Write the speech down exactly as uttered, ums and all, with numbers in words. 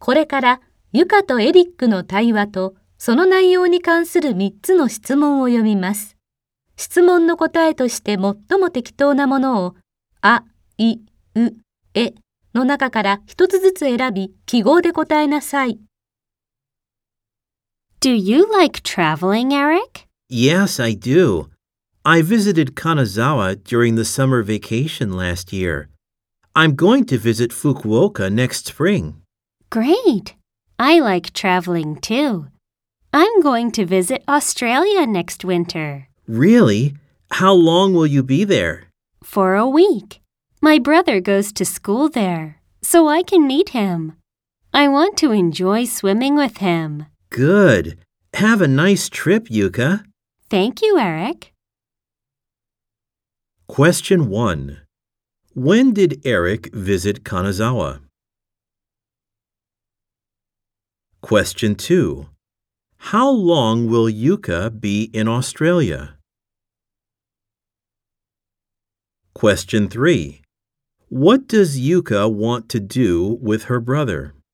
これからユカとエリックの対話とその内容に関するみっつの質問を読みます。質問の答えとして最も適当なものをあ、い、う、えの中から一つずつ選び記号で答えなさい。 Do you like traveling, Eric? Yes, I do. I visited Kanazawa during the summer vacation last year. I'm going to visit Fukuoka next spring. Great! I like traveling too. I'm going to visit Australia next winter. Really? How long will you be there? For a week. My brother goes to school there, so I can meet him. I want to enjoy swimming with him. Good. Have a nice trip, Yuka. Thank you, Eric. Question one. When did Eric visit Kanazawa? Question two. How long will Yuka be in Australia? Question three. What does Yuka want to do with her brother?